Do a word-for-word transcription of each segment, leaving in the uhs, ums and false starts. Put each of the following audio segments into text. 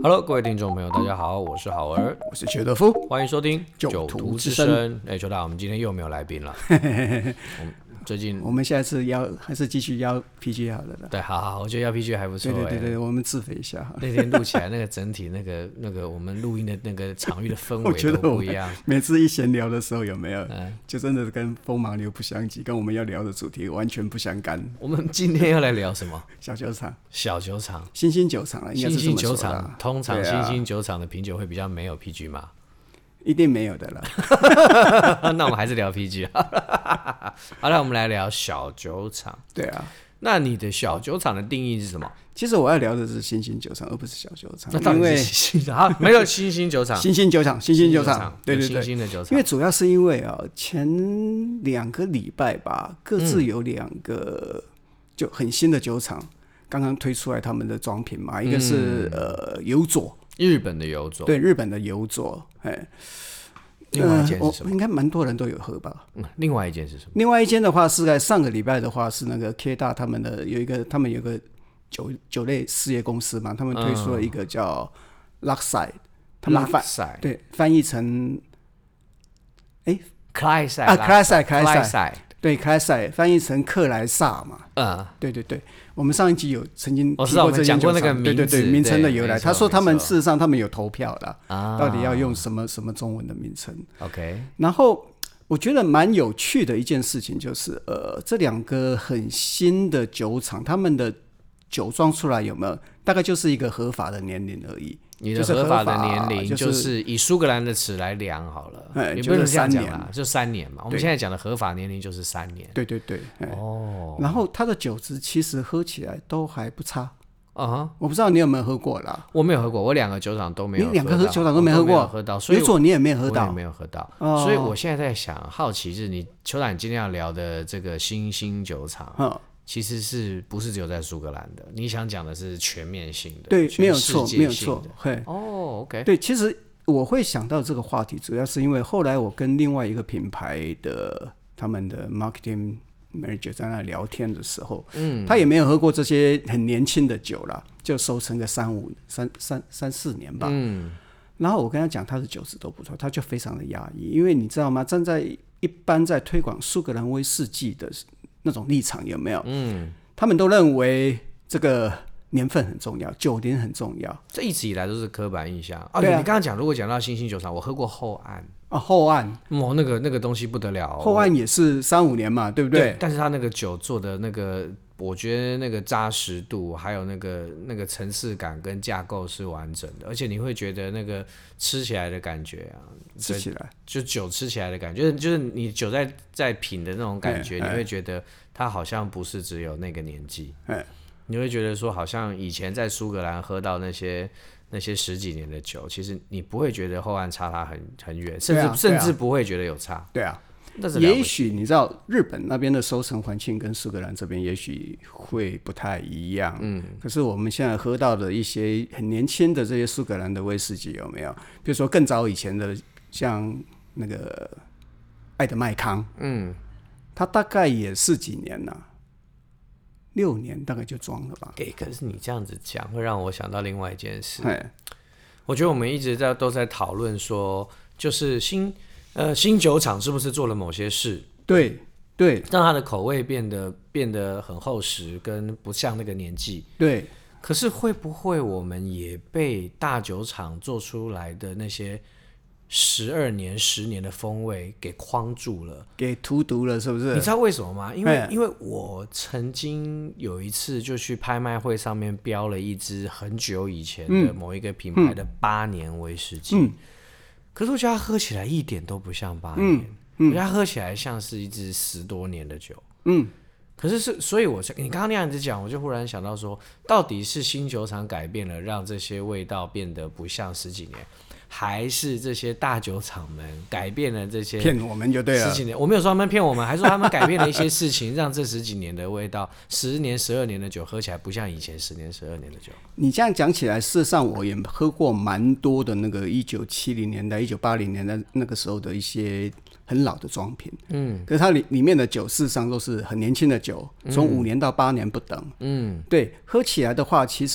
Hello， 各位听众朋友，大家好，我是好儿， 我是邱德夫， 欢迎收听九徒之声。 哎，邱大，我们今天又没有来宾了。我们最近我们下次邀还是继续邀 P G 好了啦。 对，好好，我觉得邀 P G 还不错。 对对对对，我们自肥一下。 那天录起来，那个整体那个那个我们录音的那个场域的氛围都不一样。 每次一闲聊的时候，有没有？ 嗯， 就真的跟风马牛不相及，跟我们要聊的主题完全不相干。 我们今天要来聊什么？ 小酒厂。 小酒厂。 新兴酒厂了，应该是这么说的。 新兴酒厂通常新兴酒厂的品酒会比较没有 P G 嘛？ 一定没有的啦。 那我们还是聊 P G 好了，我们来聊小酒厂。 对啊， 那你的小酒厂的定义是什么？ 其实我要聊的是新兴酒厂，而不是小酒厂。 那到底是新兴啊？没有新兴酒厂， 新兴酒厂，新兴酒厂，对对对， 新兴的酒厂。 因为主要是因为啊，前两个礼拜吧，各自有两个就很新的酒厂刚刚推出来他们的装瓶嘛，一个是、嗯、呃有佐。 日本的有佐， 对，日本的有佐，哎， 另外一件是什么？ 呃、应该蛮多人都有喝吧、 嗯。另外一件是什么？ 另外一间的话是在上个礼拜的话是那个 K 大他们的有一个，他们有一个酒酒类事业公司嘛，他们推出了一个叫 Lakeside，、嗯、他们翻对翻译成哎克莱塞啊克莱塞克莱塞。 对，克莱塞翻译成克莱萨嘛，嗯，对对对，我们上一集有曾经提过这讲过那个名字， 对对对，名称的由来。他说他们事实上他们有投票的、啊，到底要用什么什么中文的名称 ？OK。 然后我觉得蛮有趣的一件事情就是，呃，这两个很新的酒厂，他们的酒庄出来有没有？大概就是一个合法的年龄而已。 你的合法的年龄就是以苏格兰的尺来量好了， 哎、 你不能这样讲啦，就三年嘛。我们现在讲的合法年龄就是三年。 对对对， 哦。 然后它的酒质其实喝起来都还不差。 啊哈， 我不知道你有没有喝过啦。 我没有喝过，我两个酒厂都没有喝到。 你两个酒厂都没喝过， 喝到，所以有佐你也没有喝到， 我也没有喝到。哦、所以我现在在想，好奇是你邱导，你今天要聊的这个新兴酒厂。嗯，其实是不是只有在苏格兰的？你想讲的是全面性的， 对，没有错，没有错。 哦 ，OK， 对，其实我会想到这个话题，主要是因为后来我跟另外一个品牌的他们的 marketing manager 在那聊天的时候，嗯，他也没有喝过这些很年轻的酒啦，就收成个三五三三三四年吧，嗯。然后我跟他讲，他的酒质都不错，他就非常的压抑，因为你知道吗？站在一般在推广苏格兰威士忌的那种立场有没有？嗯，他们都认为这个年份很重要，酒龄很重要。 这一直以来都是刻板印象啊！ 对啊， 你刚刚讲，如果讲到新兴酒厂，我喝过后岸啊，后岸哦，那个那个东西不得了、哦， 后岸也是三五年嘛，对不对？ 对，但是他那个酒做的那个，我觉得那个扎实度，还有那个那个层次感跟架构是完整的，而且你会觉得那个吃起来的感觉啊， 吃起来就酒吃起来的感觉，就是就是你酒在在品的那种感觉，你会觉得它好像不是只有那个年纪，你会觉得说好像以前在苏格兰喝到那些那些十几年的酒，其实你不会觉得后岸差它很很远，甚至、啊啊、甚至不会觉得有差。 对啊，也许你知道日本那边的收成环境跟苏格兰这边也许会不太一样，嗯，可是我们现在喝到的一些很年轻的这些苏格兰的威士忌有没有？比如说更早以前的，像那个爱德麦康，嗯，它大概也是几年了、啊。六年大概就装了吧。 哎、欸，可是你这样子讲，会让我想到另外一件事。我觉得我们一直在都在讨论说，就是新呃新酒厂是不是做了某些事？ 对对， 让它的口味变得变得很厚实，跟不像那个年纪。 对。 可是会不会我们也被大酒厂做出来的那些十二年、十年的风味给框住了， 给荼毒了，是不是？ 你知道为什么吗？因为因为我曾经有一次就去拍卖会上面标了一支很久以前的某一个品牌的八年威士忌、嗯嗯，可是我觉得它喝起来一点都不像八年、嗯嗯，我觉得它喝起来像是一支十多年的酒。嗯，可是是，所以我你刚刚那样子讲，我就忽然想到说，到底是新酒厂改变了，让这些味道变得不像十几年？还是这些大酒厂们改变了这些骗我们就对了。 十几年，我没有说他们骗我们，还说他们改变了一些事情，让这十几年的味道，十年、十二年的酒喝起来不像以前十年、十二年的酒。 你这样讲起来，事实上我也喝过蛮多的那个一九七零年代、一九八零年代那个时候的一些很老的装瓶，嗯，可是它里里面的酒事实上都是很年轻的酒，从五年到八年不等，嗯，对，喝起来的话，其实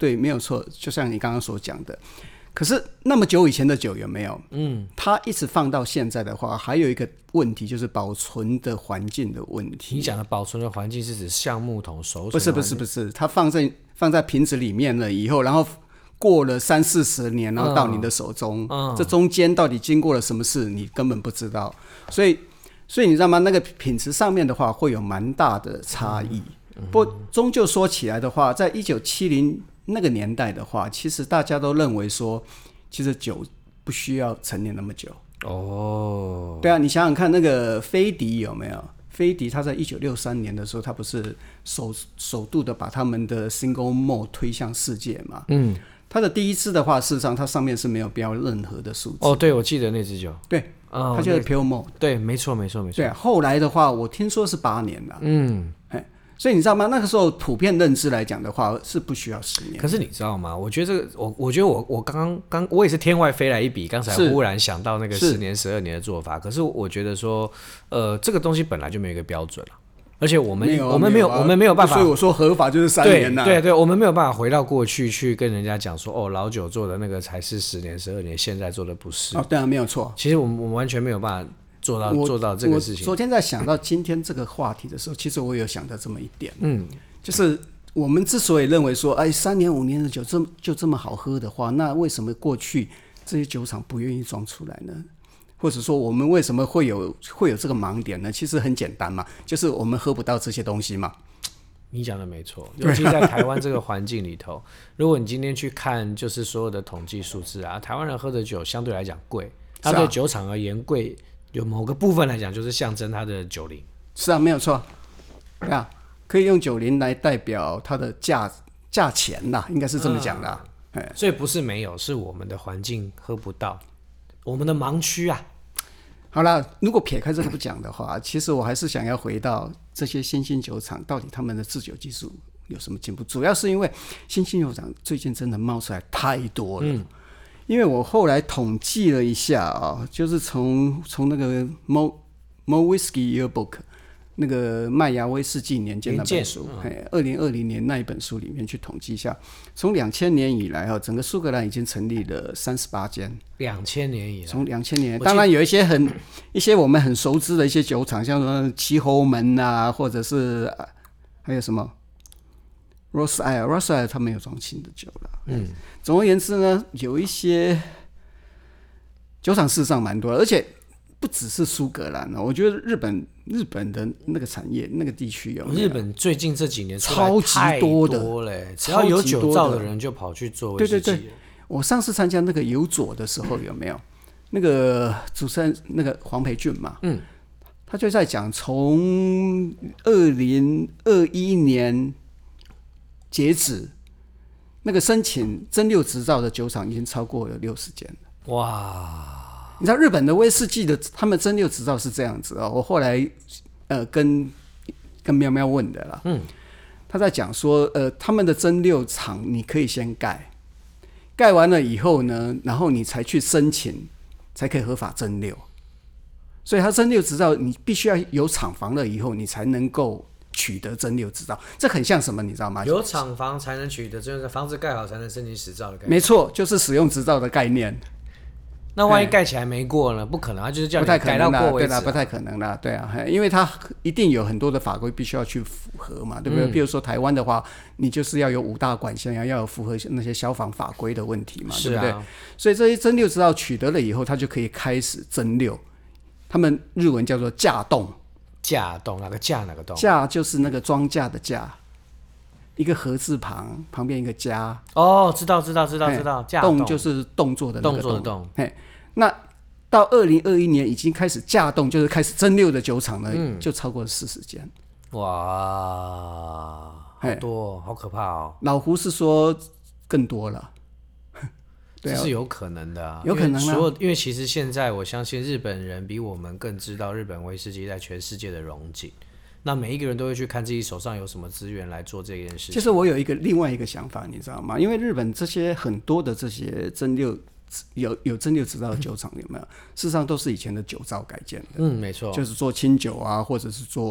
对，没有错，就像你刚刚所讲的。可是那么久以前的酒有没有？嗯，它一直放到现在的话，还有一个问题就是保存的环境的问题。 你讲的保存的环境是指橡木桶熟成？ 不是不是不是，它放在放在瓶子里面了以后，然后过了三四十年，然后到你的手中，嗯、这中间到底经过了什么事，你根本不知道。所以所以你知道吗？那个品质上面的话，会有蛮大的差异。嗯、不过终究说起来的话，在一九七零那个年代的话，其实大家都认为说，其实酒不需要陈年那么久。哦，对啊，你想想看，那个飞迪有没有？飞迪他在一九六三年的时候，他不是首首度的把他们的 Single Malt 推向世界嘛？嗯，他的第一支的话，事实上它上面是没有标任何的数字。 哦，对，我记得那支酒， 对，哦、它就是 Pure Malt。 对，没错，没错，没错。 对、啊，后来的话，我听说是八年了。嗯。所以你知道吗？那个时候普遍认知来讲的话，是不需要十年。 可是你知道吗？我觉得这个，我我觉得我我刚刚刚我也是天外飞来一笔，刚才忽然想到那个十年、十二年的做法。可是我觉得说，呃，这个东西本来就没有一个标准了，而且我们没有、啊、 我们没有、啊、我们没有办法。 所以我说合法就是三年呐、啊。 对对对，我们没有办法回到过去去跟人家讲说，哦，老酒做的那个才是十年、十二年，现在做的不是。 哦，对啊，没有错。 其实我们我们完全没有办法。做到做到这个事情。 我昨天在想到今天这个话题的时候，其实我有想到这么一点，嗯，就是我们之所以认为说，哎，三年五年的酒这就这么好喝的话，那为什么过去这些酒厂不愿意装出来呢？或者说我们为什么会有会有这个盲点呢？其实很简单嘛，就是我们喝不到这些东西嘛。 你讲的没错，尤其在台湾这个环境里头，如果你今天去看就是所有的统计数字啊，台湾人喝的酒相对来讲贵，它对酒厂而言贵。有某个部分来讲，就是象征它的酒龄。 是啊，没有错。对啊，可以用酒龄来代表它的价价钱啦，应该是这么讲的、嗯。 所以不是没有，是我们的环境喝不到，我们的盲区啊。 好啦，如果撇开这个不讲的话，其实我还是想要回到这些新兴酒厂到底他们的制酒技术有什么进步。主要是因为新兴酒厂最近真的冒出来太多了。嗯，因为我后来统计了一下啊，就是从从那个 Mo Mo Whisky Yearbook 那个麦芽威士忌年鉴那本书，二零二零年那一本书里面去统计一下，从两千年以来哈，整个苏格兰已经成立了三十八间。 两千年以来， 从两千年，当然有一些很一些我们很熟知的一些酒厂，像什么旗侯门啊，或者是还有什么。Ross Isle Ross Isle 他没有装新的酒了。嗯，总而言之呢，有一些酒厂事实上蛮多的，而且不只是苏格兰了，我觉得日本日本的那个产业那个地区有，有日本最近这几年超级多的嘞，只要有酒造的人就跑去做威士忌。 对对对，我上次参加那个有佐的时候有没有？那个主持人那个黄培俊嘛，嗯，他就在讲从二零二一年。截止那个申请蒸馏执照的酒厂已经超过了六十间了。哇！你知道日本的威士忌的他们蒸馏执照是这样子哦。我后来呃跟跟喵喵问的啦，嗯，他在讲说呃他们的蒸馏厂你可以先盖，盖完了以后呢，然后你才去申请，才可以合法蒸馏。所以他蒸馏执照你必须要有厂房了以后，你才能够。取得蒸馏执照，这很像什么？你知道吗？ 有厂房才能取得，就是房子盖好才能申请执照的概念。 没错，就是使用执照的概念。 那万一盖起来没过呢？不可能，他就是叫你改到过为止、啊。 对啦，不太可能啦，对啊，因为它一定有很多的法规必须要去符合嘛，对不对？嗯、比如说台湾的话，你就是要有五大管线，要有符合那些消防法规的问题嘛， 是啊、 对不对？所以这些蒸馏执照取得了以后，它就可以开始蒸馏。他们日文叫做架冻。 架冻哪个架哪个冻？ 架就是那个装架的架，一个禾字旁，旁边一个家。 哦，知道知道知道知道。架冻就是动作的那个动作的动。 嘿，那到二零二一年已经开始架冻，就是开始蒸馏的酒厂呢，嗯、就超过了四十间。 哇，好多，好可怕哦！ 老胡是说更多了。 这是有可能的、啊， 有可能啊。 因为所有，因为其实现在我相信日本人比我们更知道日本威士忌在全世界的荣景。那每一个人都会去看自己手上有什么资源来做这件事情。 其实我有一个另外一个想法，你知道吗？因为日本这些很多的这些蒸馏有有蒸馏执照的酒厂有没有？事实上都是以前的酒造改建的。 嗯，没错， 就是做清酒啊，或者是做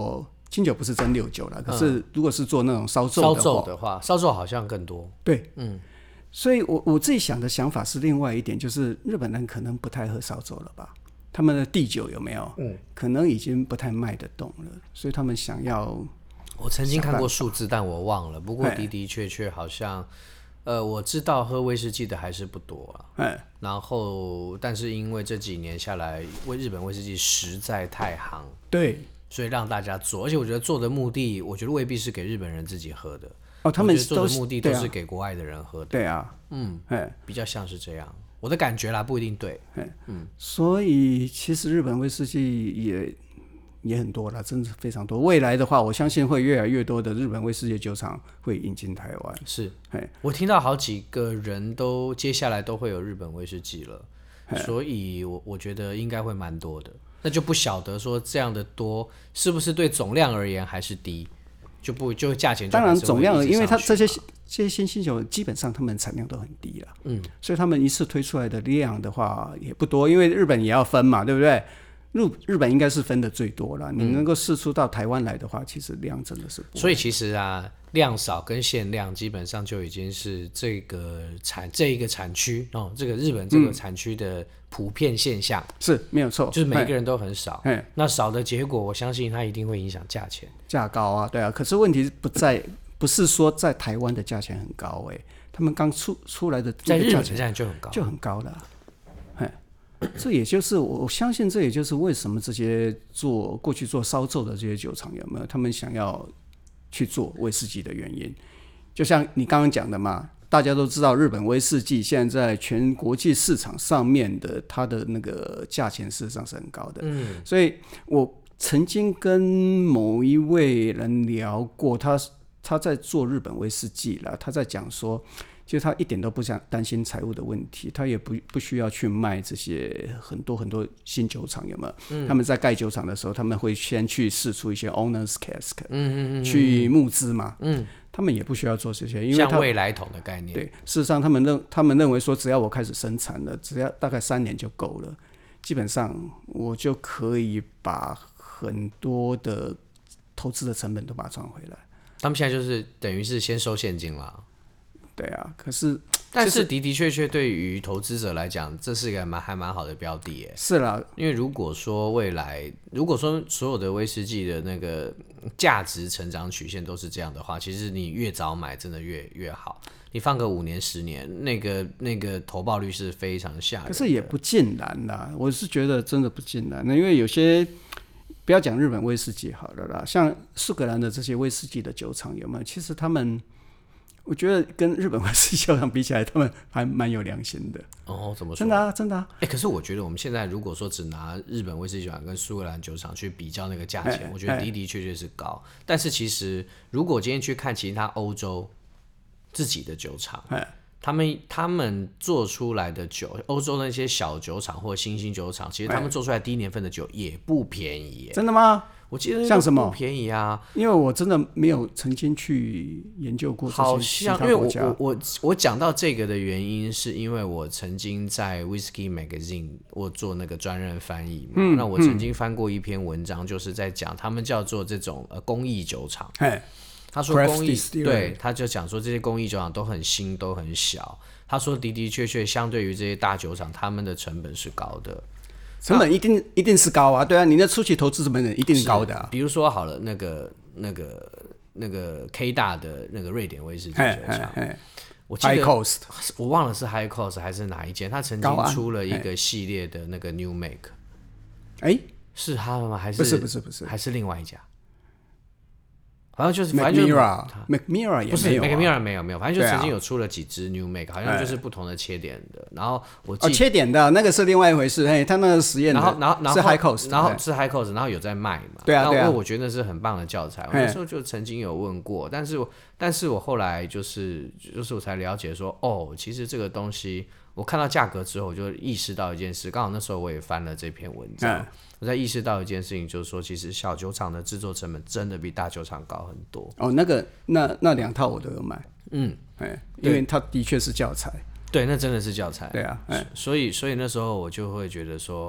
清酒不是蒸馏酒啦，可是如果是做那种烧酎烧酎的话，烧酎好像更多。 对，嗯，所以我我自己想的想法是另外一点，就是日本人可能不太喝烧酎了吧？他们的地酒有没有？嗯，可能已经不太卖得动了，所以他们想要。 我曾经看过数字，但我忘了。不过的的确确好像。呃，我知道喝威士忌的还是不多啊，然后但是因为这几年下来，为日本威士忌实在太行， 对， 所以让大家做，而且我觉得做的目的，我觉得未必是给日本人自己喝的， 哦，他们做的目的都是给国外的人喝的， 对啊， 嗯，比较像是这样，我的感觉啦，不一定对， 嗯，所以其实日本威士忌也。也很多了，真的非常多。未来的话，我相信会越来越多的日本威士忌酒厂会引进台湾。 是，我听到好几个人都接下来都会有日本威士忌了，所以我我觉得应该会蛮多的。那就不晓得说这样的多是不是对总量而言还是低，就不就价钱就当然总量，因为它这些这些新兴酒基本上他们产量都很低了，嗯，所以他们一次推出来的量的话也不多，因为日本也要分嘛，对不对？日日本应该是分的最多了，你能够释出到台湾来的话，其实量真的是不。 所以其实啊，量少跟限量基本上就已经是这个产这一个产区哦，这个日本这个产区的普遍现象， 嗯、是没有错， 就是每个人都很少。那少的结果，我相信它一定会影响价钱， 价高啊，对啊。可是问题不在，不是说在台湾的价钱很高哎、欸，他们刚出出来的在日本的价钱就很高， 就很高了、啊。这也就是我相信，这也就是为什么这些做过去做烧酎的这些酒厂有没有他们想要去做威士忌的原因。就像你刚刚讲的嘛，大家都知道日本威士忌现在在全国际市场上面的它的那个价钱事实上是很高的。嗯，所以我曾经跟某一位人聊过，他他在做日本威士忌啦，他在讲说。其实他一点都不想担心财务的问题，他也不不需要去卖这些很多很多新酒厂，有没有？嗯、他们在盖酒厂的时候，他们会先去释出一些 owners cask， 嗯嗯嗯，去募资嘛，嗯，他们也不需要做这些，因为像未来桶的概念。 对，事实上他们认他们认为说，只要我开始生产了，只要大概三年就够了，基本上我就可以把很多的投资的成本都把它赚回来。 他们现在就是等于是先收现金了。 对啊，可是但是的的确确对于投资者来讲，这是一个蛮还蛮好的标的耶。 是啦， 因为如果说未来，如果说所有的威士忌的那个价值成长曲线都是这样的话，其实你越早买真的越越好。你放个五年十年，那个那个投报率是非常吓人的。 可是也不尽然啦，我是觉得真的不尽然。因为有些不要讲日本威士忌好了啦，像苏格兰的这些威士忌的酒厂有没有？其实他们。我觉得跟日本威士忌酒厂比起来，他们还蛮有良心的。 哦，怎么说？ 真的啊，真的啊。 哎、欸，可是我觉得我们现在如果说只拿日本威士忌酒厂跟苏格兰酒厂去比较那个价钱，我觉得的的确确是高。但是其实如果今天去看其他欧洲自己的酒厂，他们他们做出来的酒，欧洲那些小酒厂或新兴酒厂，其实他们做出来低年份的酒也不便宜耶。 真的吗？ 我记得像什么不便宜啊？ 因为我真的没有曾经去研究过这些其他国家。 好像因为我我我讲到这个的原因，是因为我曾经在 Whisky Magazine 我做那个专任翻译嘛。嗯、那我曾经翻过一篇文章，就是在讲他们叫做这种呃工艺酒厂。他说工艺对，他就讲说这些工艺酒厂都很新，都很小。他说的的确确，相对于这些大酒厂，他们的成本是高的。 成本一定、啊、一定是高啊，对啊，你的初期投资成本一定是高的啊。 比如说好了，那个那个那个 K 大的那个瑞典威士忌酒厂，我记得 High Coast， 我忘了是 High Coast 还是哪一间，他曾经出了一个系列的那个 New Make， 哎、欸， 是他们吗？还是不是不是不是， 还是另外一家？好像就是反正就是 Macmillan 也不是没有、啊、 Macmillan 没有没有，反正就曾经有出了几支 New Make， 好像就是不同的切点的。然后我记、 哦、切点的那个是另外一回事，嘿，他那个实验的， 然后然后然后是 High Coast， 然后是 High Coast， 然后有在卖嘛？ 对啊对啊。 然后我觉得那是很棒的教材，我那时候就曾经有问过，但是我但是我后来就是就是我才了解说，哦，其实这个东西我看到价格之后，我就意识到一件事，刚好那时候我也翻了这篇文章。嗯，我在意识到一件事情，就是说，其实小酒厂的制作成本真的比大酒厂高很多。 哦，那个那那两套我都有买，嗯，哎，因为它的确是教材。 对，那真的是教材。 对啊， 所以所以那时候我就会觉得说，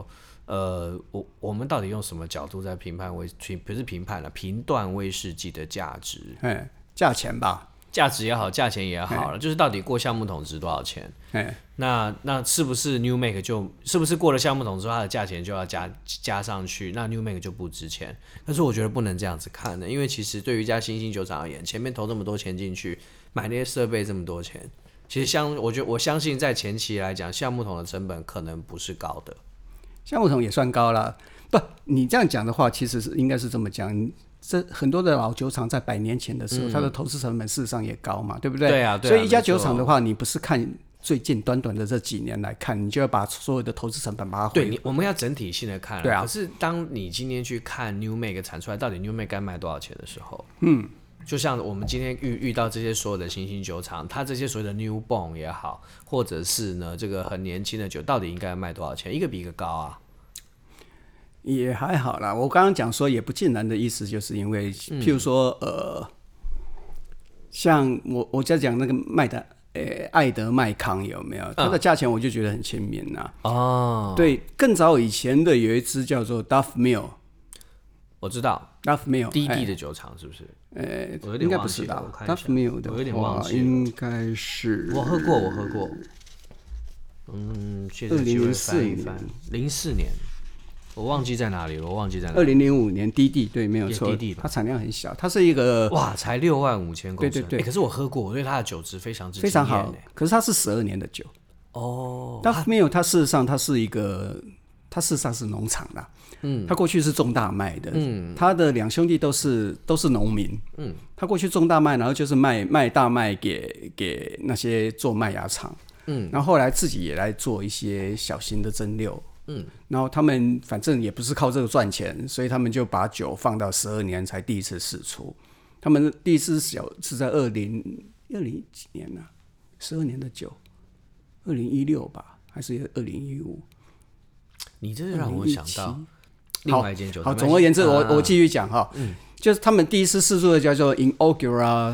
呃，我我们到底用什么角度在评判威评不是评判了，评断威士忌的价值？ 哎，价钱吧， 价值也好，价钱也好了，就是到底过橡木桶值多少钱？ 哎， 那那是不是 New Make 就是不是过了橡木桶之后，它的价钱就要加加上去？那 New Make 就不值钱？但是我觉得不能这样子看的，因为其实对于一家新兴酒厂而言，前面投这么多钱进去，买那些设备这么多钱，其实相我觉得我相信在前期来讲，橡木桶的成本可能不是高的。 橡木桶也算高了。不，你这样讲的话，其实是应该是这么讲。这很多的老酒厂在百年前的时候，嗯、它的投资成本事实上也高嘛，对不对？ 对啊，对啊。 所以一家酒厂的话，你不是看最近短短的这几年来看，你就要把所有的投资成本把它回。 对，我们要整体性的看。 对啊。 可是当你今天去看 New Make 产出来到底 New Make 该卖多少钱的时候， 嗯， 就像我们今天遇遇到这些所有的新兴酒厂，它这些所谓的 New Bone 也好，或者是呢这个很年轻的酒，到底应该卖多少钱？一个比一个高啊。 也还好啦，我刚刚讲说也不尽然的意思，就是因为，譬如说，嗯、呃，像我我在讲那个麦的，呃，艾德麦康有没有？它的价钱我就觉得很亲民呐。 哦， 对，更早以前的有一支叫做 Duff Mill， 我知道 Duff Mill 低地的酒厂是不是？ 呃， 我有点忘记了 ，Duff Mill 的我有点忘记了， 应该是我喝过，我喝过。嗯， 二零零四年， 零四年。我忘记在哪里了，我忘记在哪里。 二零零五年低地，对，没有错， 低地它产量很小，它是一个哇，才六万五千公升， 对对对、 欸。可是我喝过，我对它的酒质非常之非常好，可是它是十二年的酒哦。 Duff Mill 它事实上它是一个，它事实上是农场啦，嗯，它过去是种大麦的，嗯，他的两兄弟都是都是农民，嗯，他过去种大麦，然后就是卖卖大麦给给那些做麦芽厂，嗯，然后后来自己也来做一些小型的蒸馏。嗯，然后他们反正也不是靠这个赚钱，所以他们就把酒放到十二年才第一次释出。他们第一次小是在二零二零几年呢、啊？十二年的酒，二零一六吧，还是二零一五？ 你这让我想到另外一间酒。 好，总而言之，啊、我我继续讲哈，嗯，就是他们第一次释出的叫做 Inaugural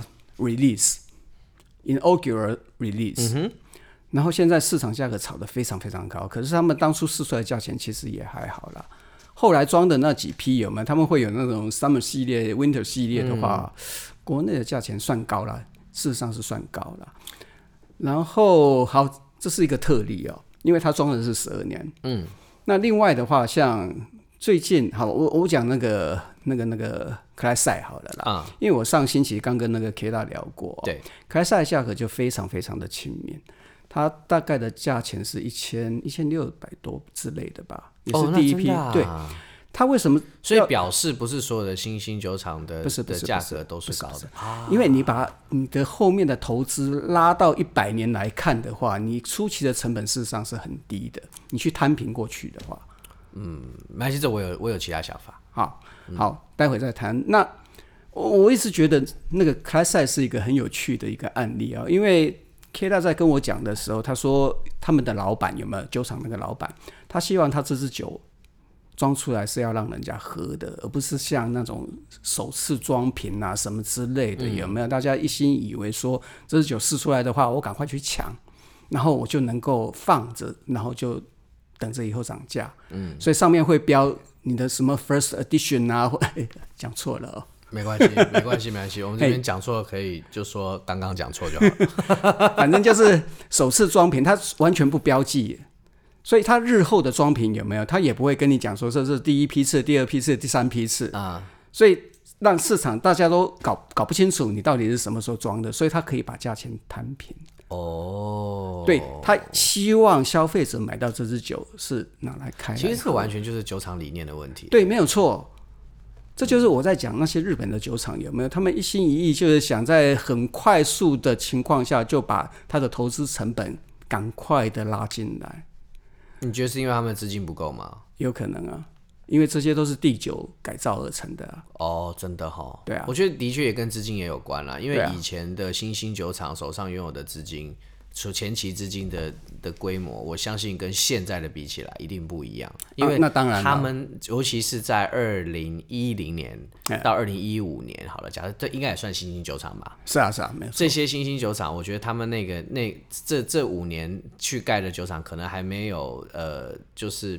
Release，Inaugural Release。嗯哼。然后现在市场价格炒得非常非常高，可是他们当初试出来的价钱其实也还好啦。后来装的那几批有没有？他们会有那种 Summer 系列、Winter 系列的话，嗯、国内的价钱算高啦，事实上是算高啦。然后好，这是一个特例哦，因为它装的是十二年。嗯，那另外的话，像最近好，我我讲那个那个那个克莱塞好了啦，啊、因为我上星期刚跟那个 K 大聊过、哦，对，克莱塞的价格就非常非常的亲民。它大概的价钱是一千一千六百多之类的吧，也是第一批。哦啊、对，它为什么？ 所以表示不是所有的新兴酒厂的不是不是的价格都是高的， 啊、因为你把你的后面的投资拉到一百年来看的话，你初期的成本事实上是很低的。你去摊平过去的话， 嗯，没关系，这我有我有其他想法。 好，好，待会再谈。那我我一直觉得那个克莱塞是一个很有趣的一个案例啊，因为。K 大在跟我讲的时候，他说他们的老板有没有酒厂那个老板，他希望他这支酒装出来是要让人家喝的，而不是像那种首次装瓶啊什么之类的，有没有？大家一心以为说这支酒试出来的话，我赶快去抢，然后我就能够放着，然后就等着以后涨价。嗯，所以上面会标你的什么 first edition 啊，讲错了哦。 没关系，没关系，没关系。我们这边讲错了，可以就说刚刚讲错就好了。 反正就是首次装瓶，它完全不标记，所以它日后的装瓶有没有，它也不会跟你讲说这是第一批次、第二批次、第三批次啊。所以让市场大家都搞搞不清楚你到底是什么时候装的，所以它可以把价钱摊平。哦，对，他希望消费者买到这支酒是拿来开来喝。 其实这完全就是酒厂理念的问题。 对，没有错。这就是我在讲那些日本的酒厂有没有？他们一心一意就是想在很快速的情况下就把他的投资成本赶快的拉进来。 你觉得是因为他们资金不够吗？ 有可能啊，因为这些都是地酒改造而成的、啊。 哦，真的哈、哦。 对啊， 我觉得的确也跟资金也有关啦，因为以前的新兴酒厂手上拥有的资金。前期资金 的, 的规模，我相信跟现在的比起来一定不一样，因为那当然他们尤其是在二零一零年到二零一五年，好了，假设这应该也算新兴酒厂吧？ 是啊，是啊，没有错。 这些新兴酒厂，我觉得他们那个那这这五年去盖的酒厂，可能还没有呃，就是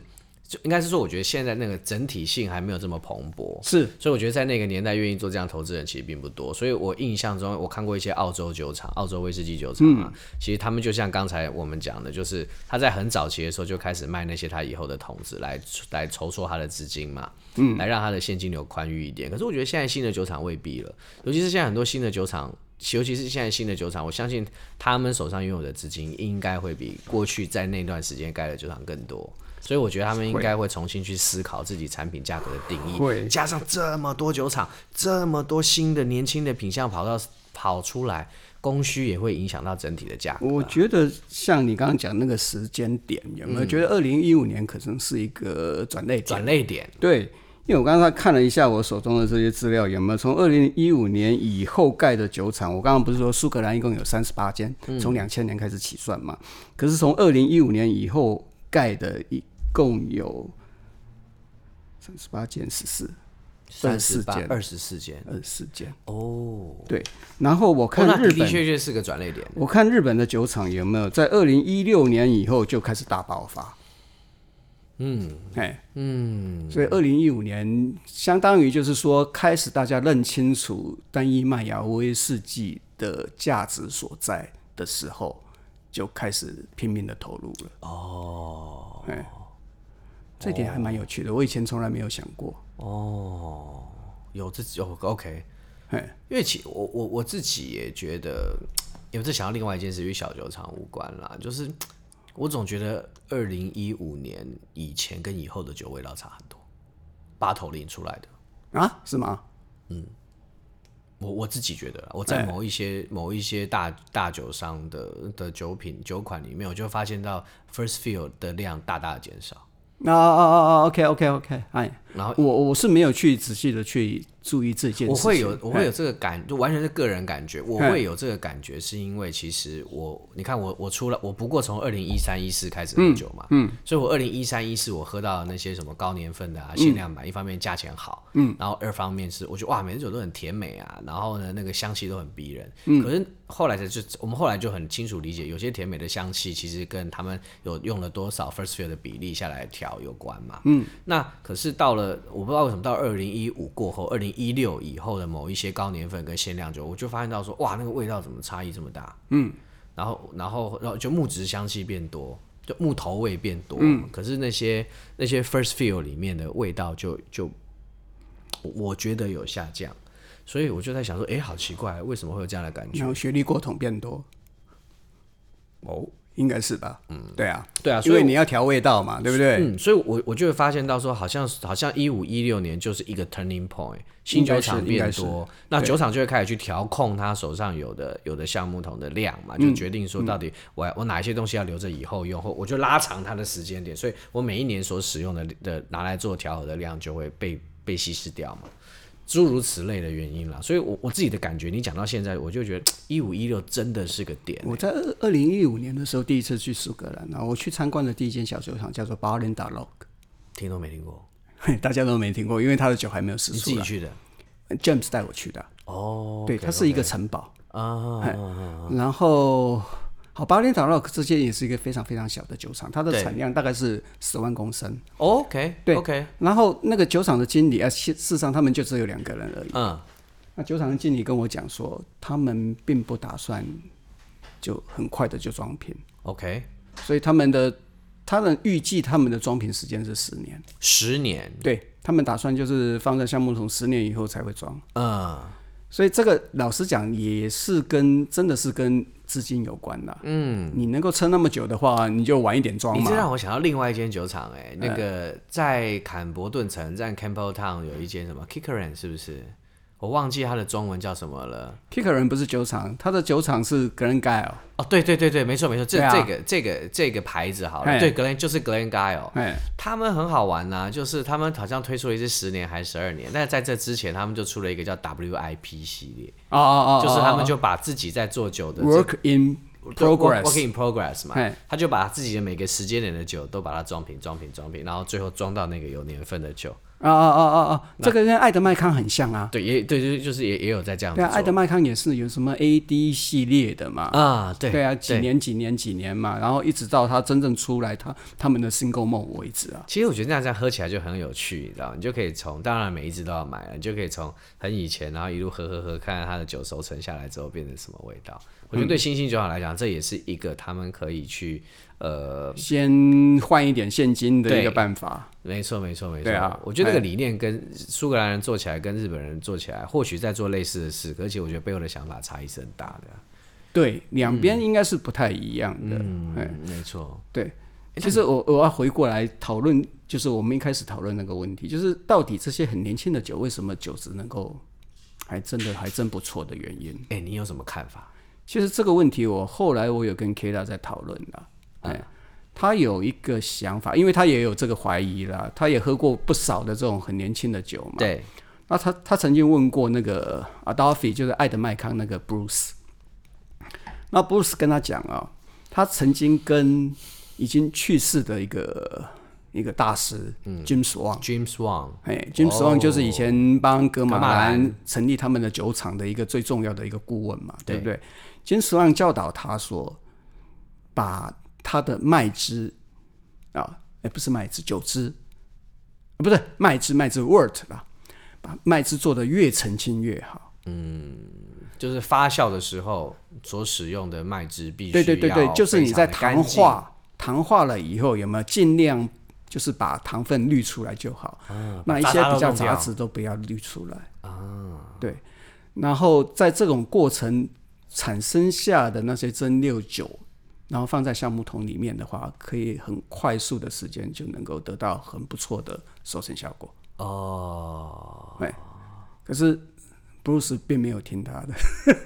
就应该是说，我觉得现在那个整体性还没有这么蓬勃， 是， 所以我觉得在那个年代愿意做这样投资人其实并不多。所以我印象中，我看过一些澳洲酒厂、澳洲威士忌酒厂啊，嗯、其实他们就像刚才我们讲的，就是他在很早期的时候就开始卖那些他以后的桶子来来筹措他的资金嘛，嗯，来让他的现金流宽裕一点。可是我觉得现在新的酒厂未必了，尤其是现在很多新的酒厂。尤其是现在新的酒厂，我相信他们手上拥有的资金应该会比过去在那段时间盖的酒厂更多，所以我觉得他们应该会重新去思考自己产品价格的定义，加上这么多酒厂，这么多新的年轻的品项跑到跑出来，供需也会影响到整体的价格、啊。 我觉得像你刚刚讲那个时间点，有没有、嗯、觉得二零一五年可能是一个转捩点？ 转捩点， 对。因为我刚才看了一下我手中的这些资料，有没有从二零一五年以后盖的酒厂？我刚刚不是说苏格兰一共有三十八间，从两千年开始起算嘛？可是从二零一五年以后盖的一共有三十八间，十四。 三十八、二十四间， 二十四间哦， 对。然后我看日本， 的确确是个转捩点。 我看日本的酒厂有没有在二零一六年以后就开始大爆发？嗯，哎，嗯，所以二零一五年相当于就是说，开始大家认清楚单一麦芽威士忌的价值所在的时候，就开始拼命的投入了。哦，哎，这点还蛮有趣的，我以前从来没有想过。 哦，有自己哦 ，OK， 因为其我我我自己也觉得，因为这想到另外一件事，与小酒厂无关啦，就是我总觉得二零一五年以前跟以后的酒味道差很多，八头领出来的啊，是吗？ 嗯，我我自己觉得啦，我在某一些、欸、某一些大大酒商的的酒品酒款里面，我就发现到 first fill 的量大大的减少。 啊啊啊啊 ！OK OK OK， 哎，然后我我是没有去仔细的去注意这件事情。 我会有我会有这个感，就完全是个人感觉。我会有这个感觉，是因为其实我，你看我我出了，我不过从二零一三一四开始喝酒嘛，嗯，所以我二零一三一四我喝到的那些什么高年份的啊、限量版，一方面价钱好，嗯，然后二方面是我觉得哇，每支酒都很甜美啊，然后呢那个香气都很逼人，嗯，可是后来的就我们后来就很清楚理解，有些甜美的香气其实跟他们有用了多少 first fill 的比例下来调有关嘛，嗯，那可是到了我不知道为什么到二零一五过后，二零一六以后的某一些高年份跟限量酒，我就发现到说哇，那个味道怎么差异这么大，嗯，然后然后然后就木质香气变多，就木头味变多，嗯，可是那些那些 first fill 里面的味道就就我觉得有下降。所以我就在想说，哎、欸，好奇怪，为什么会有这样的感觉？ 然后学历过桶变多，哦，应该是吧？嗯，对啊， 对啊， 因为你要调味道嘛，对不对？ 嗯，所以我我就会发现到说，好像好像一五一六年就是一个 turning point， 新酒厂变多，那酒厂就会开始去调控他手上有的有的橡木桶的量嘛，就决定说到底我、嗯、我哪一些东西要留着以后用，或我就拉长它的时间点，所以我每一年所使用的的拿来做调和的量就会被被稀释掉嘛。诸如此类的原因啦，所以我我自己的感觉，你讲到现在，我就觉得一五一六真的是个点、欸。 我在二零一五年的时候第一次去苏格兰，然后我去参观的第一间小酒厂叫做 Ballindarloch， 听都没听过， 大家都没听过，因为他的酒还没有释出来。 你自己去的 ？James 带我去的。 哦， 对， okay, 它是一个城堡啊。 然后。好，巴林达洛克这间也是一个非常非常小的酒厂，它的产量大概是十万公升。 OK， 对 ，OK。 然后那个酒厂的经理啊，事实上他们就只有两个人而已。嗯。那酒厂的经理跟我讲说，他们并不打算就很快的就装瓶。 OK。 所以他们的他们预计他们的装瓶时间是十年。 十年。 对，他们打算就是放在橡木桶十年以后才会装。 嗯。 所以这个老实讲也是跟真的是跟资金有关啦。嗯，你能够撑那么久的话，你就晚一点装嘛。 你这让我想到另外一间酒厂，哎，那个在坎伯顿城站 Campbelltown 有一间什么 Kickeren 是不是？我忘记它的中文叫什么了。 Kickeren 不是酒厂，它的酒厂是 Glengyle。哦， 对对对对，没错没错，这、啊、这个这个这个牌子好了，对 Glen 就是 Glengyle。他们很好玩呐、啊，就是他们好像推出了一支十年还是十二年，但是在这之前，他们就出了一个叫 W I P 系列。 哦哦哦， 就是他们就把自己在做酒的、 這個、work in progress work in progress 嘛，他就把自己的每个时间点的酒都把它装瓶装瓶装瓶，然后最后装到那个有年份的酒。 啊啊啊啊啊！这个跟爱德麦康很像啊。 对，也对，就就是也也有在这样子做。 对啊，爱德麦康也是有什么 A D 系列的嘛。 啊，对。 对啊，几年几年几年嘛，然后一直到他真正出来，他他们的 Single Malt 为止啊。 其实我觉得那样这样喝起来就很有趣，你知道，你就可以从当然每一支都要买了，你就可以从很以前，然后一路喝喝喝，看看它的酒熟成下来之后变成什么味道。我觉得对新兴酒厂来讲，这也是一个他们可以去呃先换一点现金的一个办法。 没错，没错，没错。 对啊， 我觉得这个理念跟苏格兰人做起来，跟日本人做起来，或许在做类似的事，而且我觉得背后的想法差异是很大的。 对，两边应该是不太一样的。 嗯，没错。 对，其实我我要回过来讨论，就是我们一开始讨论那个问题，就是到底这些很年轻的酒，为什么酒质能够还真的还真不错的原因？ 哎、欸，你有什么看法？ 其实这个问题，我后来我有跟 Keda 在讨论啦。哎、嗯，他有一个想法，因为他也有这个怀疑啦，他也喝过不少的这种很年轻的酒嘛。 对。 那他他曾经问过那个 Adolphe， 就是爱德麦康那个 Bruce。那 Bruce 跟他讲啊，他曾经跟已经去世的一个一个大师、嗯、James Wang。James Wang， 哎 ，James Wang 就是以前帮格马兰成立他们的酒厂的一个最重要的一个顾问嘛，对不对？ James Wang 教导他说，把他的麦汁啊，哎，不是麦汁，酒汁，啊、不是麦汁，麦汁 wort 啦，把麦汁做得越澄清越好。 嗯，就是发酵的时候所使用的麦汁必须对对对对，就是你在糖化糖化了以后，有没有尽量就是把糖分滤出来就好，啊、那一些比较杂质都不要滤出来啊。对，然后在这种过程产生下的那些蒸馏酒，然后放在橡木桶里面的话，可以很快速的时间就能够得到很不错的收成效果。哦，对，可是 Bruce 并没有听他的。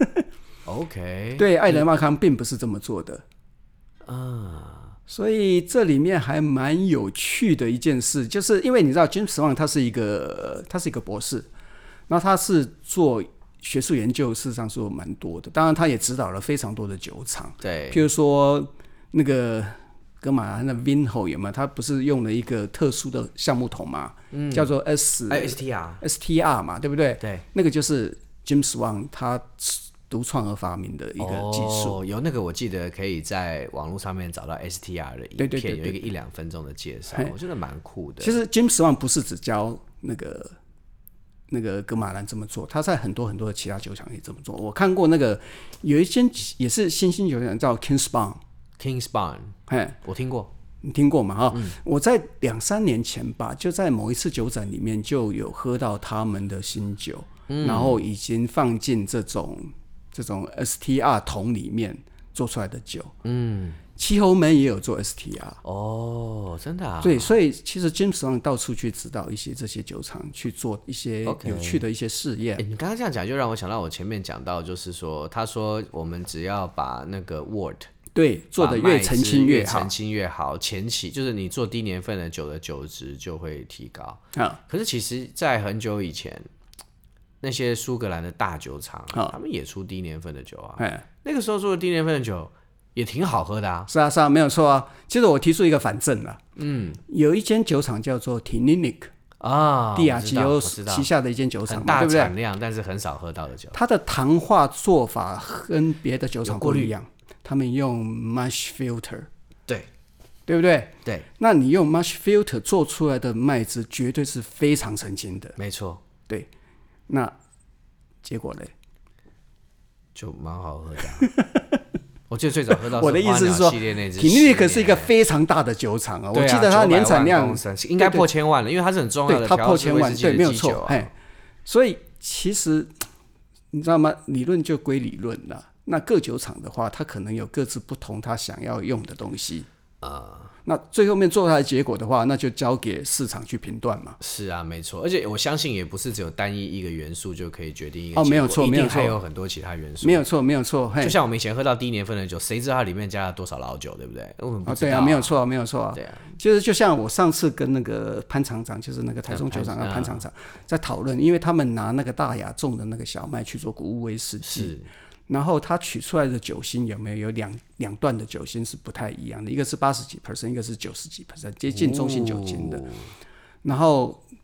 OK， 对，爱德麦康并不是这么做的啊，所以这里面还蛮有趣的一件事，就是因为你知道 James Wang 他是一个他是一个博士，那他是做学术研究，事实上是蛮多的。当然，他也指导了非常多的酒厂。 对， 譬如说那个格马兰的 Vinho 有没有？他不是用了一个特殊的橡木桶嘛，嗯、叫做 S S T R S T R 嘛，对不对？ 对， 那个就是 James Wang 他独创而发明的一个技术。 哦，有那个我记得可以在网络上面找到 S T R 的影片，对对对对，有一个一两分钟的介绍，我觉得蛮酷的。 其实 James Wang 不是只教那个。那个格马兰这么做，他在很多很多的其他酒厂也这么做。我看过那个有一间也是新兴酒厂叫 Kingsbarn，Kingsbarn， 哎，我听过， 你听过吗？哈、嗯，我在两三年前吧，就在某一次酒展里面就有喝到他们的新酒，嗯、然后已经放进这种这种 S T R 桶里面做出来的酒，嗯。气候门也有做 S T R 哦，真的啊？ 对，所以其实 James Wang 到处去指导一些这些酒厂去做一些有趣的一些试验。 Okay. 你刚刚这样讲，就让我想到我前面讲到，就是说，他说我们只要把那个 wort 对做的越澄清越好，澄清越好，前期就是你做低年份的酒的酒质就会提高。啊，可是其实，在很久以前，那些苏格兰的大酒厂，啊、他们也出低年份的酒啊。那个时候做的低年份的酒。也挺好喝的啊， 是啊是啊，没有错啊。其实我提出一个反证了，嗯，有一间酒厂叫做 Tininic 啊， 蒂亚吉欧旗下的一间酒厂， 很大产量，但是很少喝到的酒。 它的糖化做法跟别的酒厂不一样，他们用 mash filter， 对， 对不对？ 对， 那你用 mash filter 做出来的麦汁绝对是非常澄清的， 没错。 对，那结果呢？ 就蛮好喝的、啊。我记得最早喝到是我的意思是说 Tininic 是一个非常大的酒厂 啊, 啊我记得它年产量应该破千万了，因为它是很重要的调制威士忌的基酒、啊、 对，所以其实你知道吗？理论就归理论了，那各酒厂的话，它可能有各自不同他想要用的东西啊。那最后面做出来的结果的话，那就交给市场去评断嘛。 是啊，没错，而且我相信也不是只有单一一个元素就可以决定一个结果， 哦，没有错， 一定还有很多其他元素。 没有错，没有错。 就像我们以前喝到低年份的酒，谁知道它里面加了多少老酒，对不对？我们不知道、啊哦。对啊，没有错，没有错、啊。 对啊， 其实就像我上次跟那个潘厂长，就是那个台中酒厂的潘厂长在讨论，因为他们拿那个大雅种的那个小麦去做谷物威士忌。然后它取出来的酒精有没有有两两段的酒精是不太一样的，一个是八十几 percent， 一个是九十几 percent， 接近中性酒精的。哦、然后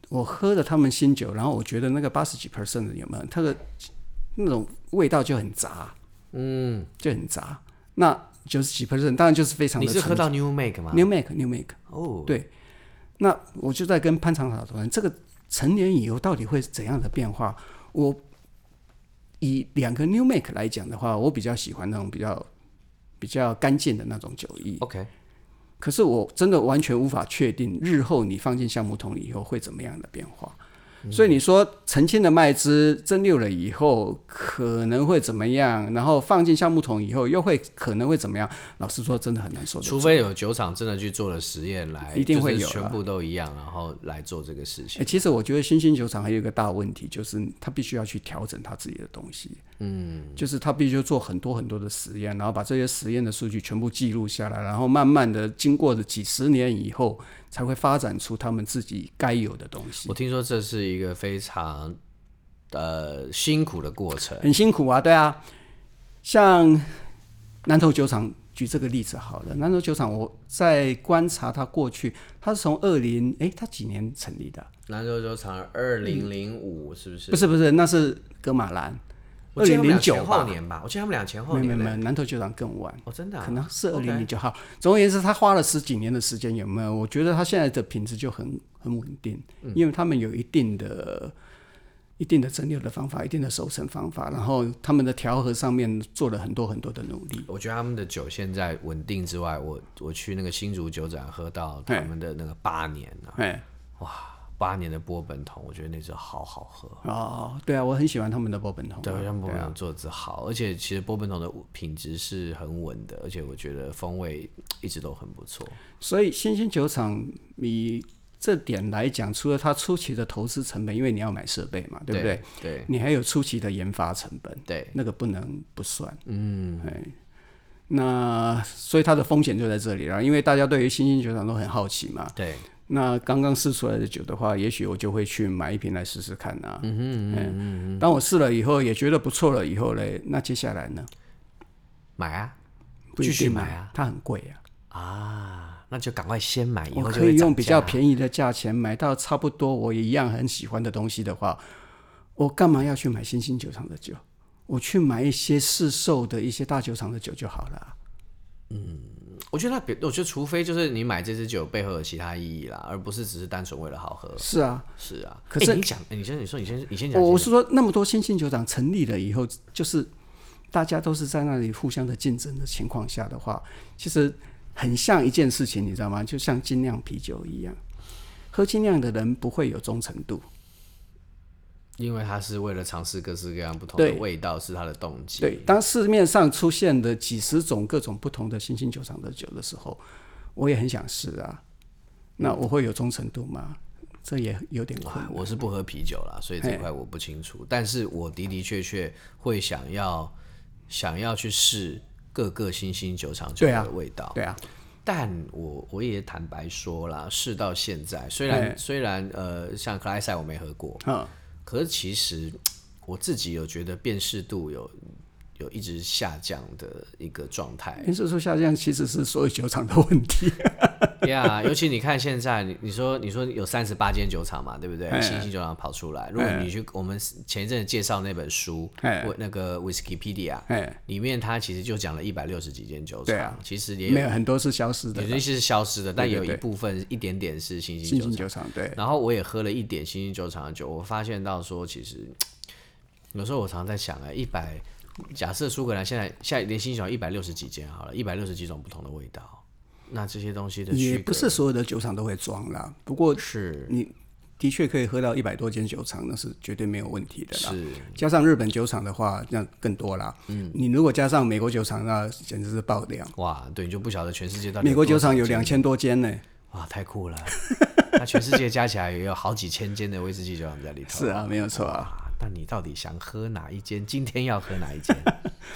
我喝了他们新酒，然后我觉得那个八十几 percent 的有没有，它的那种味道就很杂，嗯，就很杂。那九十几 percent 当然就是非常的。 你是喝到 New Make 吗 ？New Make New Make 哦， 对。那我就在跟潘长草讨论，这个成年以后到底会怎样的变化？我以两个 New Make 来讲的话，我比较喜欢那种比较比较干净的那种酒液。 OK。 可是我真的完全无法确定日后你放进橡木桶里以后会怎么样的变化。所以你说澄清的麦汁蒸馏了以后可能会怎么样，然后放进橡木桶以后又会可能会怎么样，老实说真的很难说得出。 除非有酒厂真的去做了实验来， 一定会有， 就是全部都一样，然后来做这个事情。 欸、其实我觉得新兴酒厂还有一个大问题，就是他必须要去调整他自己的东西。嗯，就是他必须做很多很多的实验，然后把这些实验的数据全部记录下来，然后慢慢的经过了几十年以后才会发展出他们自己该有的东西。 我听说这是一个非常呃辛苦的过程， 很辛苦啊，对啊。像南投酒厂举这个例子好了，南投酒厂我在观察它过去，它是从二零哎，它几年成立的、啊？ 南投酒厂二零零五是不是？ 不是不是，那是噶玛兰。 二零零九后年吧，我记得他们俩前后年。 没有没有，南投酒厂更晚。 哦，真的、啊？ 可能是二零零九号。总而言之，他花了十几年的时间，有没有？我觉得他现在的品质就很很稳定，嗯、因为他们有一定的、一定的蒸馏的方法，一定的熟成方法，然后他们的调和上面做了很多很多的努力。 我觉得他们的酒现在稳定之外，我我去那个新竹酒展喝到他们的那个八年啊，哇！八年的波本桶，我觉得那支好好喝哦。对啊，我很喜欢他们的波本桶、啊。 对，他们波本桶做的好，而且其实波本桶的品质是很稳的，而且我觉得风味一直都很不错。 所以新兴酒厂以这点来讲，除了它初期的投资成本，因为你要买设备嘛，对不对？ 对。对你还有初期的研发成本， 对， 那个不能不算。 嗯。 那所以它的风险就在这里了，因为大家对于新兴酒厂都很好奇嘛。 对。 那刚刚试出来的酒的话，也许我就会去买一瓶来试试看啊。 嗯哼嗯哼嗯哼。 当我试了以后，也觉得不错了以后嘞，那接下来呢？ 买啊， 继续买啊， 它很贵啊。 啊，那就赶快先买，以后就会涨价。 我可以用比较便宜的价钱买到差不多我也一样很喜欢的东西的话，我干嘛要去买新兴酒厂的酒？我去买一些市售的一些大酒厂的酒就好了、啊。嗯。 我觉得那，我觉得除非就是你买这支酒背后有其他意义啦，而不是只是单纯为了好喝。 是啊， 是啊。 可是、 欸、你讲，你先，你说，你先，你先讲。 我是说，那么多新兴酒厂成立了以后，就是大家都是在那里互相的竞争的情况下的话，其实很像一件事情，你知道吗？就像精酿啤酒一样，喝精酿的人不会有忠诚度。 因为他是为了尝试各式各样不同的味道，是他的动机。 对，当市面上出现的几十种各种不同的新兴酒厂的酒的时候，我也很想试啊。那我会有忠诚度吗？这也有点困难。 我是不喝啤酒啦，所以这块我不清楚。但是我的的确确会想要想要去试各个新兴酒厂酒的味道。 对啊。对啊， 但我我也坦白说啦，试到现在，虽然虽然呃，像克莱塞我没喝过。嗯。可是其实我自己有觉得辨识度有有一直下降的一个状态。 辨识度下降其实是所有酒厂的问题。 对啊，尤其你看现在，你你说你说有三十八间酒厂嘛，对不对？新兴酒厂跑出来，如果你去我们前一阵子介绍那本书，那个 Whiskypedia 里面，它其实就讲了一百六十几间酒厂。对啊，其实也有没有很多是消失的， 有些是消失的，但也有一部分一点点是新兴酒厂。 新兴酒厂对。 然后我也喝了一点新兴酒厂的酒，我发现到说，其实有时候我常常在想啊，一百假设苏格兰现在现在连新兴酒厂一百六十几间好了，一百六十几种不同的味道。那这些东西的也不是所有的酒厂都会装啦，不过是你的确可以喝到一百多间酒厂，那是绝对没有问题的啦。 是加上日本酒厂的话，那更多啦。嗯，你如果加上美国酒厂，那简直是爆量。 哇，对，你就不晓得全世界到底有美国酒厂有两千多间呢。 哇，太酷了！那全世界加起来也有好几千间的威士忌酒厂在里头。 是啊，没有错啊。 那你到底想喝哪一间？今天要喝哪一间？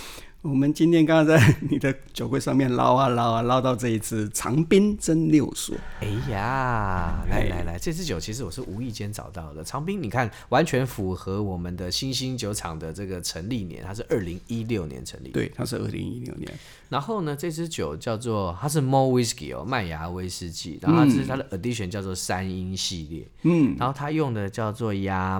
我们今天刚刚在你的酒柜上面捞啊捞啊捞到这一支长滨蒸馏所。 哎呀，来来来，这支酒其实我是无意间找到的。长滨，你看完全符合我们的新兴酒厂的这个成立年，它是二零一六年成立。 对，它是二零一六年。 然后呢，这支酒叫做它是 Malt Whisky 哦，麦芽威士忌。然后它是它的 edition 叫做三英系列。嗯。然后它用的叫做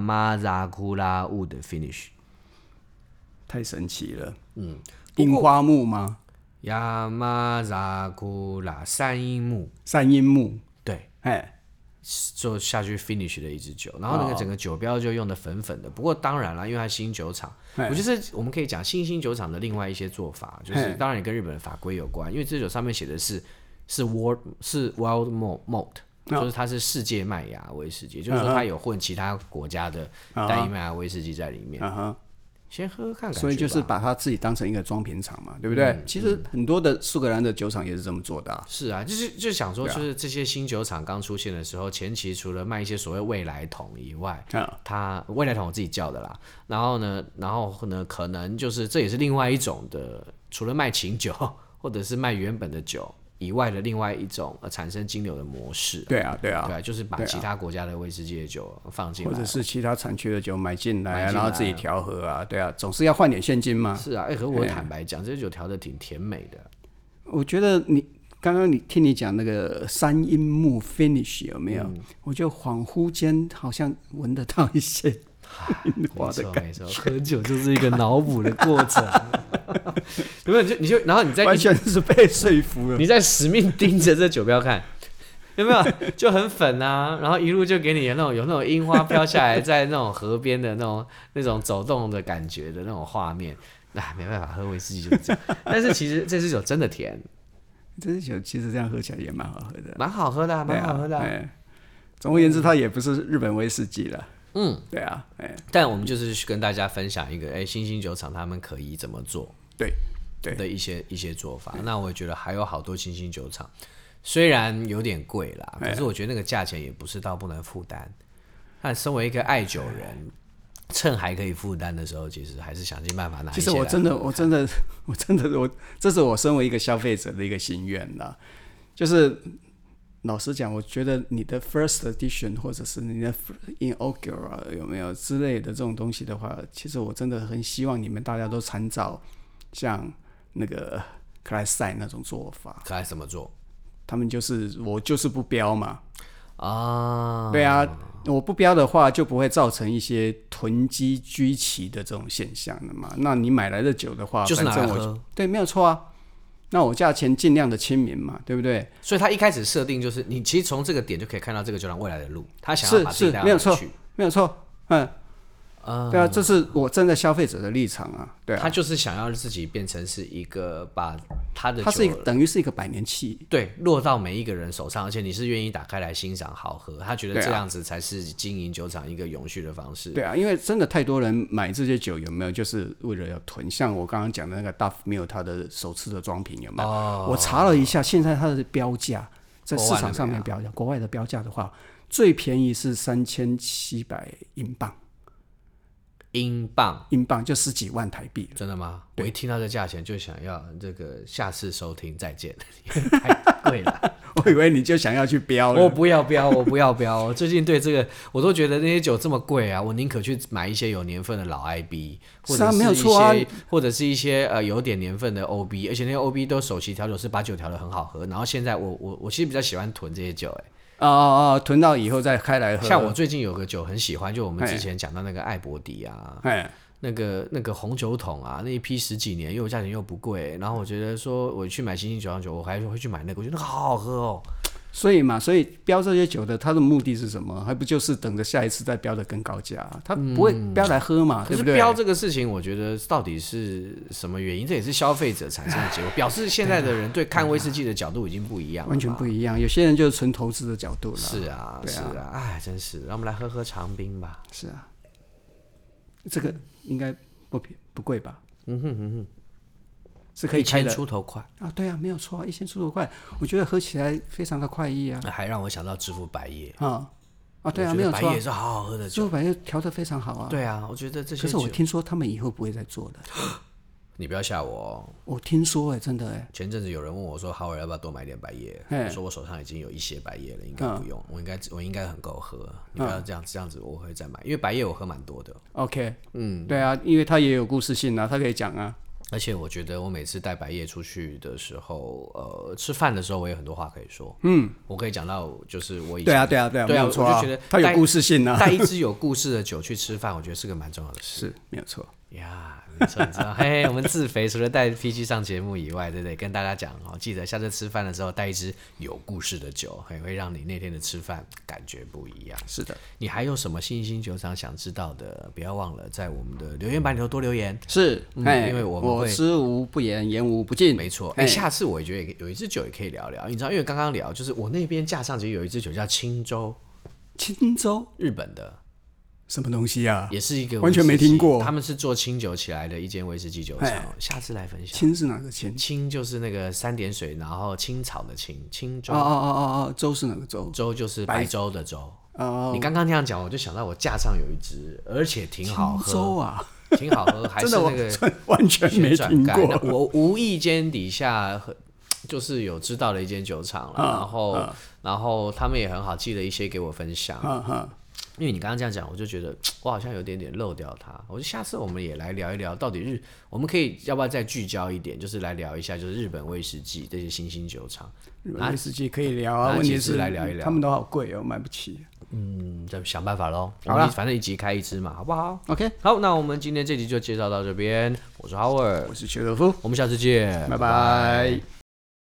Yamazakura Wood Finish。 太神奇了。嗯。樱花木吗？ 亚麻扎库拉三樱木， 三樱木， 对， 哎， 就下去 finish 的一支酒，然后那个整个酒标就用的粉粉的。不过当然了，因为它新酒厂，我觉得我们可以讲新兴酒厂的另外一些做法，就是当然也跟日本的法规有关，因为这酒上面写的是是 world 是 wild malt，就是它是世界麦芽威士忌，就是说它有混其他国家的单一麦芽威士忌在里面。先喝喝看感觉吧， 所以就是把它自己当成一个装瓶厂嘛，对不对？嗯、其实很多的苏格兰的酒厂也是这么做的、啊。 是啊，就是就想说，就是这些新酒厂刚出现的时候，前期除了卖一些所谓未来桶以外，嗯、它未来桶我自己叫的啦。然后呢，然后呢，可能就是这也是另外一种的，除了卖琴酒或者是卖原本的酒以外的另外一种、呃、产生金流的模式、啊。 对啊，对啊， 对啊，就是把其他国家的威士忌的酒放进来， 或者是其他产区的酒买进来、啊，然后自己调和啊，对啊，总是要换点现金嘛。 是啊，哎、欸，可我坦白讲，这酒调的挺甜美的。 我觉得你刚刚你听你讲那个三樱木 finish 有没有？嗯、我就恍惚间好像闻得到一些。 没错没错，喝酒就是一个脑补的过程。有没有？你就然后你再完全是被说服了。 你在死命盯着这酒标看，有没有？就很粉啊，然后一路就给你那种有那种樱花飘下来，在那种河边的那种那种走动的感觉的那种画面。哎，没办法，喝威士忌就是这样。但是其实这支酒真的甜， 这支酒其实这样喝起来也蛮好喝的， 蛮好喝的、啊，蛮好喝的、啊。 哎，总而言之，它也不是日本威士忌了。嗯，对啊，哎， 但我们就是跟大家分享一个，哎，新兴酒厂他们可以怎么做， 对，对的一些一些做法。那我觉得还有好多新兴酒厂，虽然有点贵啦，可是我觉得那个价钱也不是到不能负担。但身为一个爱酒人，趁还可以负担的时候，其实还是想尽办法拿一些来喝喝看。 其实我真的，我真的，我真的，我这是我身为一个消费者的一个心愿啦，就是。老实讲，我觉得你的 first edition 或者是你的 inaugural 有没有之类的这种东西的话，其实我真的很希望你们大家都参照像那个克莱斯赛那种做法。 克莱斯怎么做？ 他们就是我就是不标嘛。 啊， 对啊，我不标的话就不会造成一些囤积居奇的这种现象了嘛。那你买来的酒的话， 就是拿来喝， 对，没有错啊。那我价钱尽量的亲民嘛，对不对？ 所以他一开始设定就是，你其实从这个点就可以看到这个酒厂未来的路，他想要把自己带到哪里去， 是是，没有错，没有错，嗯。Uh, 对啊，这是我站在消费者的立场啊，对啊， 他就是想要自己变成是一个把他的酒， 它是一个等于是一个百年契， 对，落到每一个人手上，而且你是愿意打开来欣赏好喝，他觉得这样子才是经营酒厂一个永续的方式。 对啊，因为真的太多人买这些酒，有没有就是为了要囤？像我刚刚讲的那个 Duff Mill 它的首次的装瓶有没有？哦、我查了一下，现在它的标价在市场上面标价，国外的标价的话，最便宜是三千七百英镑。 英镑， 英镑就十几万台币， 真的吗？我一听到这价钱就想要这个下次收听再见，太贵了。 我以为你就想要去标了， 我不要标，我不要标。我最近对这个我都觉得那些酒这么贵啊，我宁可去买一些有年份的老 I B， 或者是一些、 是啊、没有错啊、 或者是一些呃有点年份的 O B， 而且那些 O B 都首席调酒师把酒调得很好喝。然后现在我我我其实比较喜欢囤这些酒、欸，哎。 哦哦哦，囤到以后再开来喝。 像我最近有个酒很喜欢，就我们之前讲到那个艾伯迪啊，那个那个红酒桶啊，那一批十几年，又价钱又不贵，然后我觉得说我去买新兴酒厂酒，我还会去买那个，我觉得那个好好喝哦。 所以嘛，所以标这些酒的，它的目的是什么？还不就是等着下一次再标的更高价？他不会标来喝嘛，嗯、对不对？ 可是标这个事情，我觉得到底是什么原因？这也是消费者产生的结果，表示现在的人对看威士忌的角度已经不一样了， 完全不一样。有些人就是纯投资的角度了。 是啊，是啊，哎，真是。让我们来喝喝长冰吧。 是啊，这个应该不便不贵吧？嗯哼哼哼。是可以开的， 一千出头块啊，对啊，没有错，一千出头块，我觉得喝起来非常的快意啊。 还让我想到知府百叶啊啊，对啊，没有错， 百叶也是好好喝的酒， 知府百叶调得非常好啊。 对啊，我觉得这些。 可是我听说他们以后不会再做的。 你不要吓我哦。 我听说哎、欸，真的哎、欸， 前阵子有人问我说，豪尔要不要多买点白叶？我说我手上已经有一些白叶了，应该不用，嗯、我应该我应该很够喝。你不要这样、嗯、这样子，我会再买，因为白叶我喝蛮多的。 OK， 嗯，对啊，因为它也有故事性啊，它可以讲啊。 而且我觉得我每次带白叶出去的时候，呃，吃饭的时候我有很多话可以说。嗯，我可以讲到就是我以前对啊对啊对啊， 对啊， 没有错啊， 我就觉得它有故事性啊。 带一支有故事的酒去吃饭，我觉得是个蛮重要的事。 是，没有错。 呀，没错，你知道，嘿，我们自肥除了带 P G 上节目以外，对不对？跟大家讲哦，记得下次吃饭的时候带一支有故事的酒，会会让你那天的吃饭感觉不一样。 是的， 你还有什么新兴酒厂想知道的？不要忘了在我们的留言板里头多留言。 是， 嗯，因为我们会我知无不言，言无不尽。 没错，哎，下次我也觉得有一支酒也可以聊聊。你知道，因为刚刚聊，就是我那边架上其实有一支酒叫青州， 青州， 日本的。 什么东西啊？ 也是一个完全没听过。 他们是做清酒起来的一间威士忌酒厂，下次来分享。 清是哪个清？ 清就是那个三点水，然后青草的青，青州。 哦哦哦哦哦，州是哪个州？ 州就是白州的州。 哦， 你刚刚这样讲，我就想到我架上有一支，而且挺好喝。 州啊， 挺好喝，还是那个完全没听过。 我无意间底下就是有知道的一间酒厂了，嗯、然后、嗯、然后他们也很好，寄了一些给我分享。嗯嗯因为你刚刚这样讲，我就觉得我好像有点点漏掉它。我就下次我们也来聊一聊，到底日我们可以要不要再聚焦一点，就是来聊一下，就是日本威士忌这些新兴酒厂。 日本威士忌可以聊啊，问题是来聊一聊， 他们都好贵哦，买不起。 嗯，再想办法咯。 好了， 反正一集开一支嘛，好不好 ？OK， 好，那我们今天这集就介绍到这边。我是 Howard， 我是邱德夫， 我们下次见， 拜拜。拜拜。